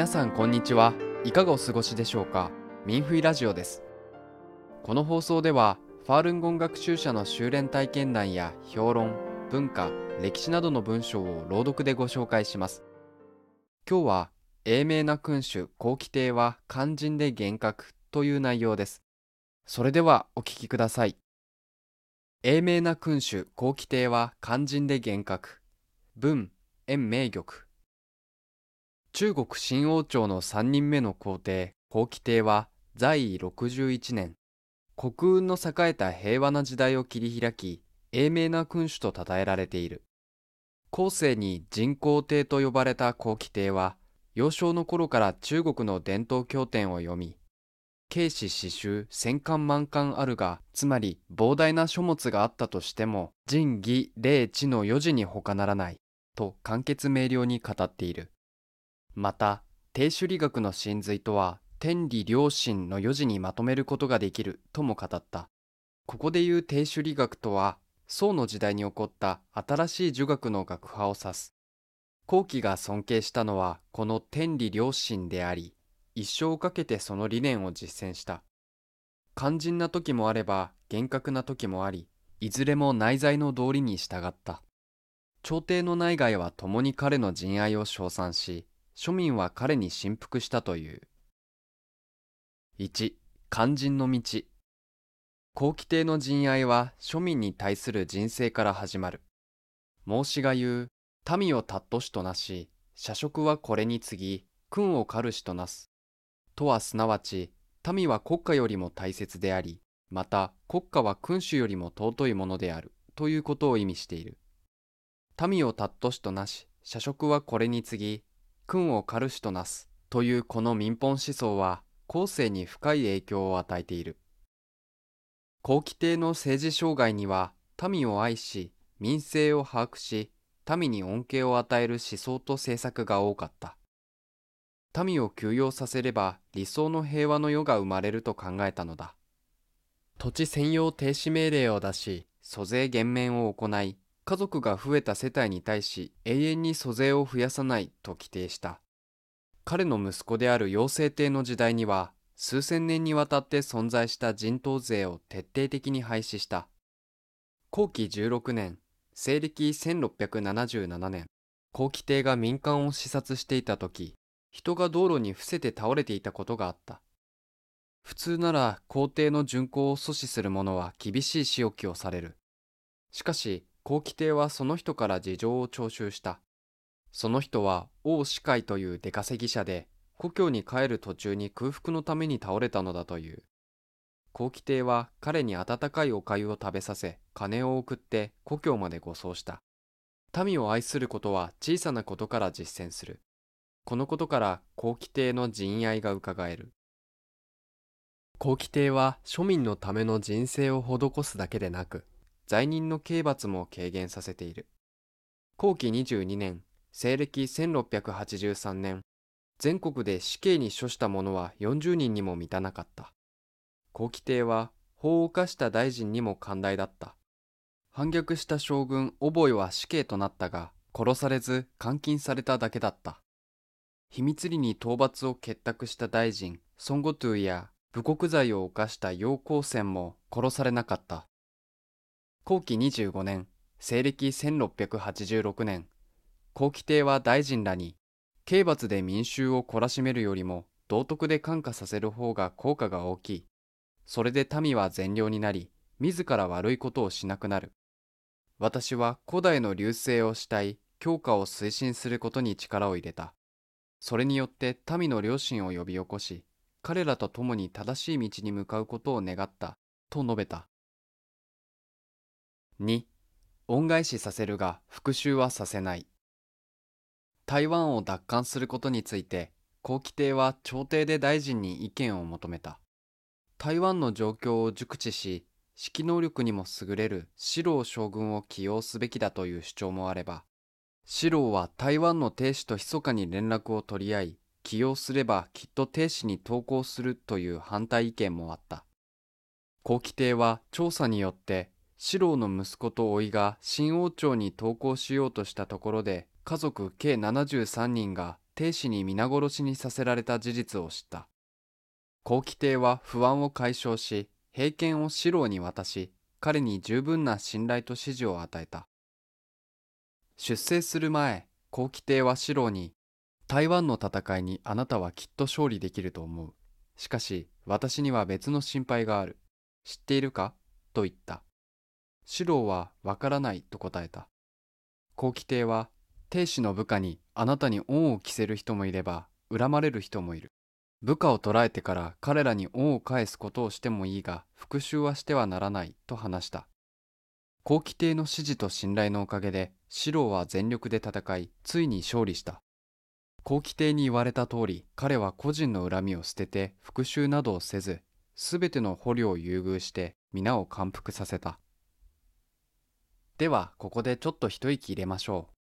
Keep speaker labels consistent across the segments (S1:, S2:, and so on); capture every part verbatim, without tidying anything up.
S1: 皆さんこんにちは。いかがお過ごしでしょうか。ミンフイラジオです。この放送ではファールンゴン学習者の修練体験談や評論、文化、歴史などの文章を朗読でご紹介します。今日は英明な君主後期帝は肝心で厳格という内容です。それではお聞きください。英明な君主後期帝は肝心で厳格。文、延明玉。中国新王朝のさんにんめの皇帝後期帝は在位ろくじゅういちねん、国運の栄えた平和な時代を切り開き、英明な君主と称えられている。後世に仁皇帝と呼ばれた後期帝は、幼少の頃から中国の伝統経典を読み、経史詩集千巻万巻あるが、つまり膨大な書物があったとしても、仁義礼智の余事に他ならない、と簡潔明瞭に語っている。また、定朱理学の真髄とは、天理良心の余事にまとめることができるとも語った。ここでいう定朱理学とは、宋の時代に起こった新しい儒学の学派を指す。後期が尊敬したのはこの天理良心であり、一生をかけてその理念を実践した。肝心な時もあれば厳格な時もあり、いずれも内在の道理に従った。朝廷の内外は共に彼の仁愛を称賛し、庶民は彼に臣服したという。いち. 肝心の道。後期帝の仁愛は庶民に対する仁政から始まる。孟子が言う、民を貴しとなし、社食はこれに次ぎ、君を狩るしとなす。とはすなわち、民は国家よりも大切であり、また国家は君主よりも尊いものである、ということを意味している。民を貴しとなし、社食はこれに次ぎ、君を狩るしとなす、というこの民本思想は、後世に深い影響を与えている。後期帝の政治生涯には、民を愛し、民生を把握し、民に恩恵を与える思想と政策が多かった。民を休養させれば理想の平和の世が生まれると考えたのだ。土地占用停止命令を出し、租税減免を行い、家族が増えた世帯に対し永遠に租税を増やさないと規定した。彼の息子である陽成帝の時代には、数千年にわたって存在した人頭税を徹底的に廃止した。後期じゅうろくねん、西暦せんろっぴゃくななじゅうななねん、後期帝が民間を視察していたとき、人が道路に伏せて倒れていたことがあった。普通なら皇帝の巡行を阻止する者は厳しい仕置きをされる。しかし、後期帝はその人から事情を聴取した。その人は王司会という出稼ぎ者で、故郷に帰る途中に空腹のために倒れたのだという。後期帝は彼に温かいお粥を食べさせ、金を送って故郷まで護送した。民を愛することは小さなことから実践する。このことから後期帝の仁愛がうかがえる。後期帝は庶民のための仁政を施すだけでなく、罪人の刑罰も軽減させている。後期にじゅうにねん、西暦せんろっぴゃくはちじゅうさんねん、全国で死刑に処した者はよんじゅうにんにも満たなかった。後期帝は法を犯した大臣にも寛大だった。反逆した将軍オボイは死刑となったが、殺されず監禁されただけだった。秘密裏に討伐を結託した大臣ソンゴトゥや武国罪を犯した楊光専も殺されなかった。後期にじゅうごねん、西暦せんろっぴゃくはちじゅうろくねん、後期帝は大臣らに、刑罰で民衆を懲らしめるよりも道徳で感化させる方が効果が大きい。それで民は善良になり、自ら悪いことをしなくなる。私は古代の隆盛をしたい、強化を推進することに力を入れた。それによって民の良心を呼び起こし、彼らと共に正しい道に向かうことを願った、と述べた。に. 恩返しさせるが復讐はさせない。台湾を奪還することについて、後期帝は朝廷で大臣に意見を求めた。台湾の状況を熟知し、指揮能力にも優れる四郎将軍を起用すべきだという主張もあれば、四郎は台湾の帝師と密かに連絡を取り合い、起用すればきっと帝師に投降するという反対意見もあった。後期帝は調査によって、四郎の息子と甥が新王朝に投降しようとしたところで、家族計ななじゅうさんにんが亭主に皆殺しにさせられた事実を知った。高貴帝は不安を解消し、兵権を四郎に渡し、彼に十分な信頼と指示を与えた。出征する前、高貴帝は四郎に、台湾の戦いにあなたはきっと勝利できると思う。しかし、私には別の心配がある。知っているかと言った。四郎はわからないと答えた。高貴帝は、亭主の部下にあなたに恩を着せる人もいれば、恨まれる人もいる。部下を捕らえてから彼らに恩を返すことをしてもいいが、復讐はしてはならないと話した。高貴帝の指示と信頼のおかげで、四郎は全力で戦い、ついに勝利した。高貴帝に言われた通り、彼は個人の恨みを捨てて復讐などをせず、すべての捕虜を優遇して皆を感服させた。では、ここでちょっと一息入れましょう。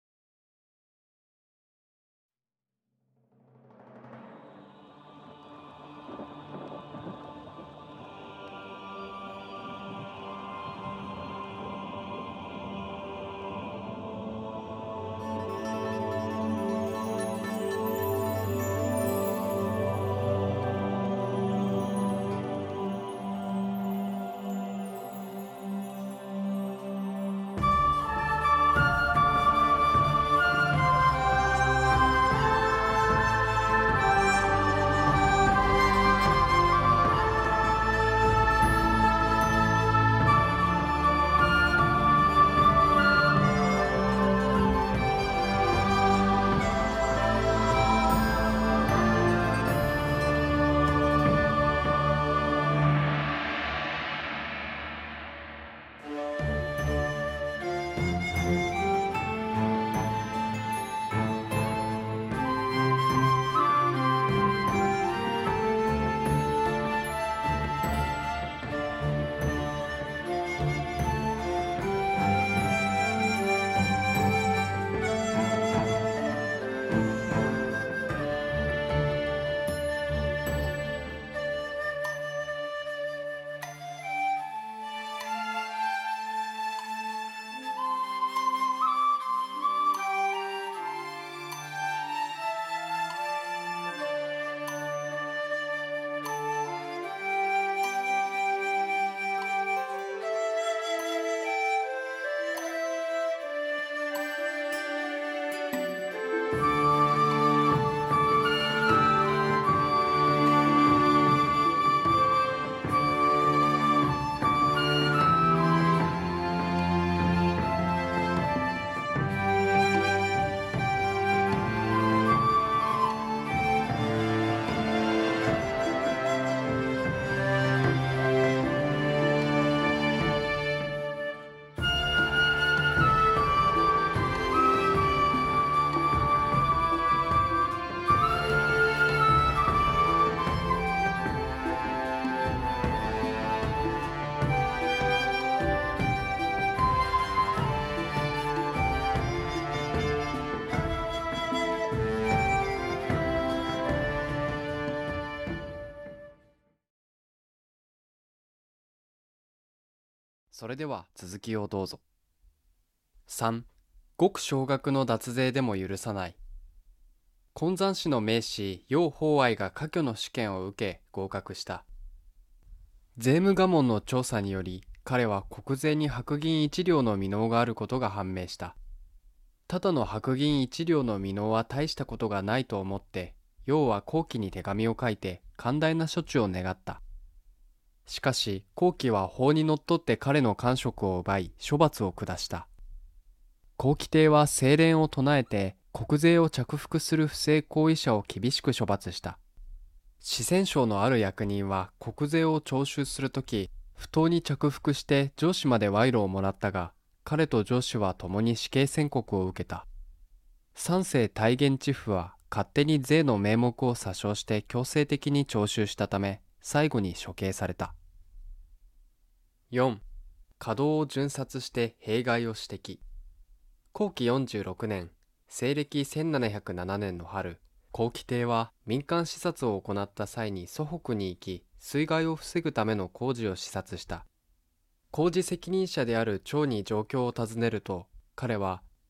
S1: それでは続きをどうぞ。さん. ごく少額の脱税でも許さない。金山市の名士楊法愛が科挙の試験を受け合格した。税務衙門の調査により、彼は国税に白銀一両の未納があることが判明した。ただの白銀一両の未納は大したことがないと思って、楊は後期に手紙を書いて寛大な処置を願った。しかし、後期は法にのっとって彼の官職を奪い、処罰を下した。高貴帝は清廉を唱えて、国税を着服する不正行為者を厳しく処罰した。四川省のある役人は国税を徴収するとき、不当に着服して上司まで賄賂をもらったが、彼と上司は共に死刑宣告を受けた。三世大元知府は勝手に税の名目を詐称して強制的に徴収したため、最後に処刑された。よん. 稼働を巡察して弊害を指摘。後期よんじゅうろくねん、西暦せんななひゃくななねんの春、高貴帝は民間視察を行った際に蘇北に行き、水害を防ぐための工事を視察した。工事責任者である長に状況を尋ねると、彼は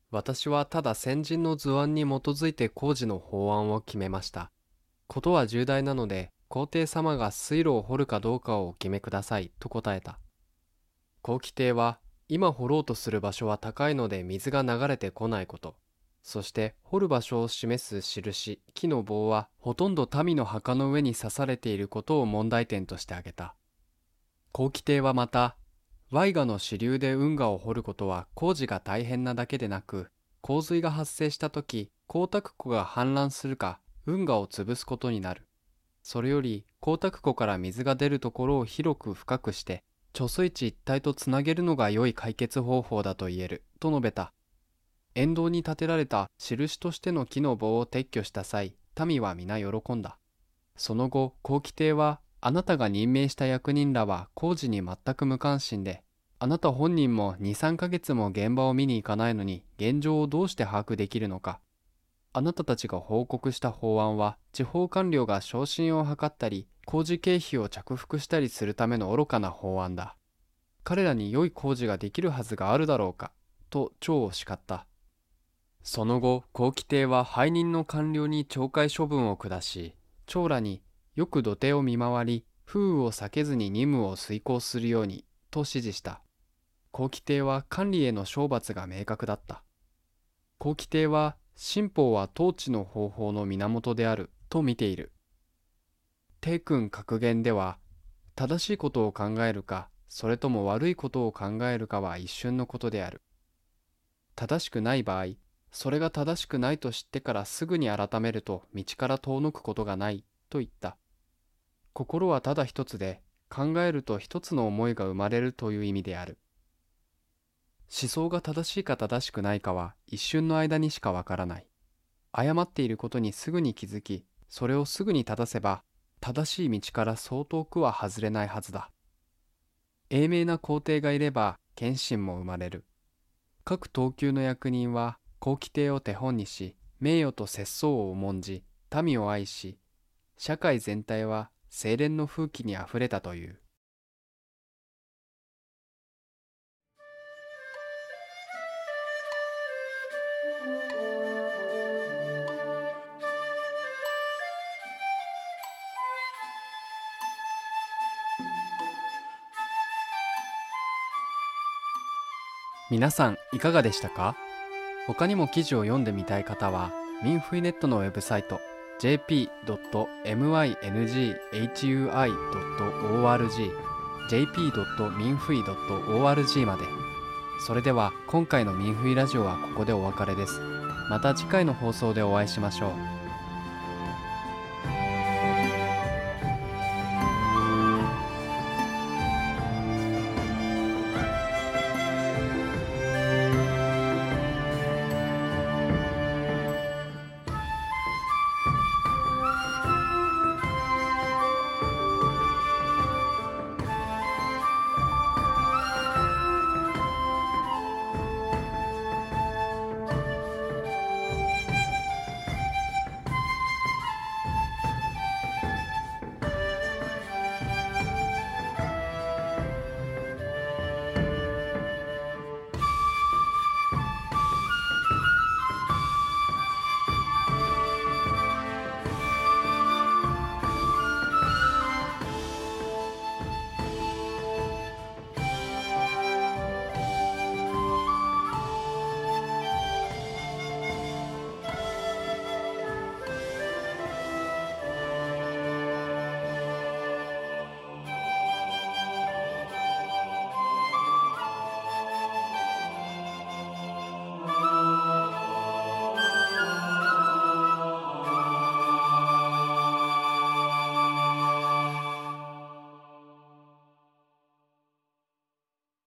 S1: 私はただ先人の図案に基づいて工事の法案を決めました。ことは重大なので、皇帝様が水路を掘るかどうかをお決めくださいと答えた。皇輝帝は、今掘ろうとする場所は高いので水が流れてこないこと、そして掘る場所を示す印、木の棒はほとんど民の墓の上に刺されていることを問題点として挙げた。皇輝帝はまた、ワイガの支流で運河を掘ることは工事が大変なだけでなく、洪水が発生したとき、江沢湖が氾濫するか、運河を潰すことになる。それより、江沢湖から水が出るところを広く深くして、貯水池一帯とつなげるのが良い解決方法だと言える、と述べた。沿道に建てられた印としての木の棒を撤去した際、民は皆喜んだ。その後、皇輝帝は、あなたが任命した役人らは工事に全く無関心で、あなた本人もに、さんかげつも現場を見に行かないのに現状をどうして把握できるのか。あなたたちが報告した法案は地方官僚が昇進を図ったり工事経費を着服したりするための愚かな法案だ。彼らに良い工事ができるはずがあるだろうか、と長を叱った。その後、皇輝帝は背任の官僚に懲戒処分を下し、長らによく土手を見回り、風雨を避けずに任務を遂行するように、と指示した。皇輝帝は管理への懲罰が明確だった。皇輝帝は、新法は統治の方法の源である、と見ている。帝君格言では、正しいことを考えるか、それとも悪いことを考えるかは一瞬のことである。正しくない場合、それが正しくないと知ってからすぐに改めると道から遠のくことがない、と言った。心はただ一つで、考えると一つの思いが生まれるという意味である。思想が正しいか正しくないかは一瞬の間にしかわからない。誤っていることにすぐに気づき、それをすぐに正せば、正しい道からそう遠くは外れないはずだ。英明な皇帝がいれば、謙信も生まれる。各等級の役人は、皇輝帝を手本にし、名誉と節操を重んじ、民を愛し、社会全体は清廉の風紀にあふれたという。皆さんいかがでしたか？他にも記事を読んでみたい方は、ミンフイネットのウェブサイト ジェーピードットミンフュイドットオーアールジー ジェーピードットミンフュイドットオーアールジー まで。それでは今回のミンフイラジオはここでお別れです。また次回の放送でお会いしましょう。